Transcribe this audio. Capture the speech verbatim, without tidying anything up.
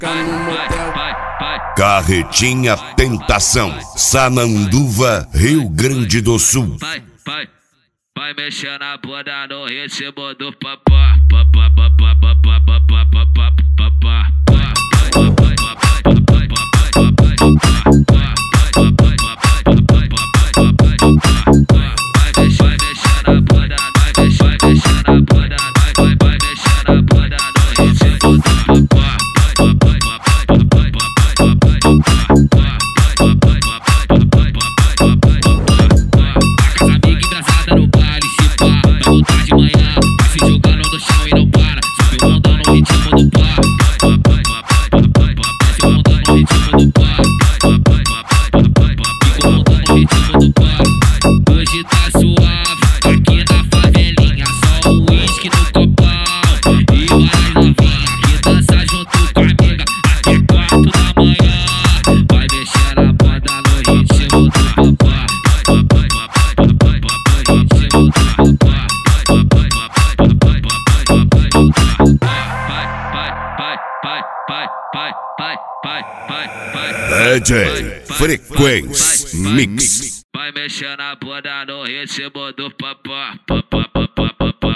ficar no motel. Carretinha Tentação, Sananduva, Rio Grande do Sul. Vai, vai, vai mexer na bunda no ritmo do papá, papá, papá, papá, papá, papá, papá. Hoje tá suave, aqui na favelinha, só o uísque no copão e várias novinhas que dança junto com a amiga até quatro da manhã. Vai mexer na banda no ritmo do papá, no ritmo do papá. D J Frequência Mix. Vai mexer na bunda no ritmo do papá, papá, papá, papá.